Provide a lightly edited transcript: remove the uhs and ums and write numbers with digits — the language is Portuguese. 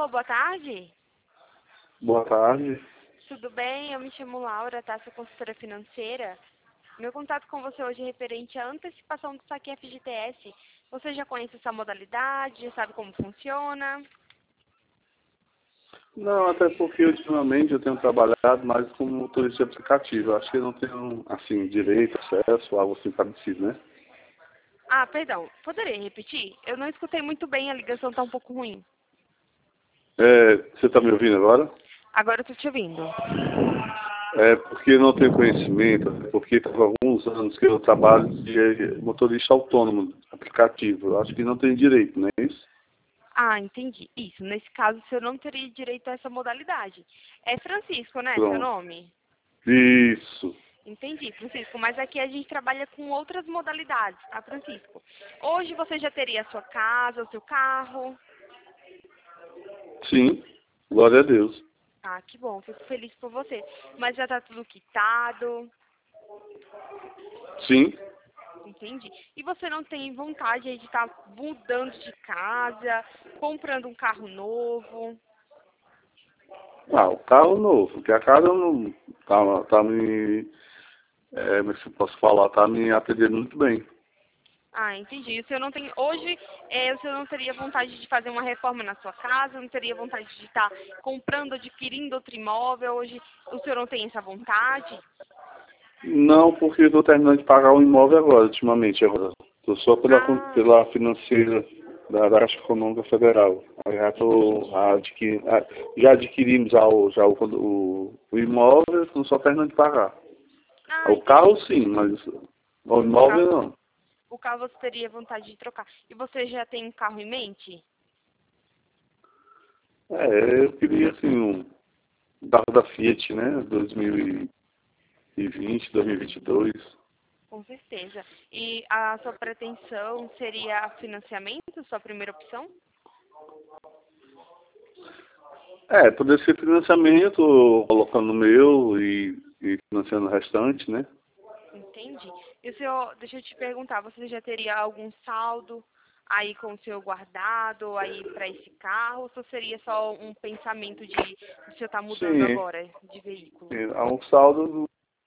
Alô, boa tarde. Boa tarde. Tudo bem? Eu me chamo Laura, tá? Sou consultora financeira. Meu contato com você hoje é referente à antecipação do saque FGTS. Você já conhece essa modalidade? Já sabe como funciona? Não, até porque ultimamente eu tenho trabalhado mais como motorista de aplicativo. Eu acho que eu não tenho, assim, direito, acesso, algo assim parecido, né? Ah, perdão. Poderia repetir? Eu não escutei muito bem, a ligação tá um pouco ruim. Você está me ouvindo agora? Agora eu tô te ouvindo. É porque eu não tenho conhecimento, porque tem alguns anos que eu trabalho de motorista autônomo, aplicativo. Eu acho que não tem direito, não é isso? Ah, entendi. Isso. Nesse caso, o senhor não teria direito a essa modalidade. É Francisco, né, seu Pronto. nome? Isso. Entendi, Francisco, mas aqui a gente trabalha com outras modalidades, tá, Francisco? Hoje você já teria a sua casa, o seu carro. Sim. Glória a Deus. Ah, que bom, fico feliz por você. Mas já tá tudo quitado, Sim. entendi. E você não tem vontade aí de estar mudando de casa, comprando um carro novo? Ah, o carro novo, porque a casa não tá me, mas se eu posso falar, tá me atendendo muito bem. Ah, entendi. O senhor não tem. Hoje, o senhor não teria vontade de fazer uma reforma na sua casa, não teria vontade de estar comprando, adquirindo outro imóvel. Hoje, o senhor não tem essa vontade? Não, porque eu estou terminando de pagar o imóvel agora, ultimamente. Agora. Estou só Ah, pela financeira da Caixa Econômica Federal. Aí entendi. já adquirimos o imóvel, estou só terminando de pagar. Ah, O carro entendi. sim, mas o O imóvel carro, não. o carro você teria vontade de trocar. E você já tem um carro em mente? Eu queria assim um carro da Fiat, né? 2020, 2022. Com certeza. E a sua pretensão seria financiamento, sua primeira opção? Poder ser financiamento, colocando o meu e financiando o restante, né? Entendi. E o senhor, deixa eu te perguntar, você já teria algum saldo aí com o seu guardado aí para esse carro, ou só seria só um pensamento de o senhor estar mudando Sim, agora de veículo? há um saldo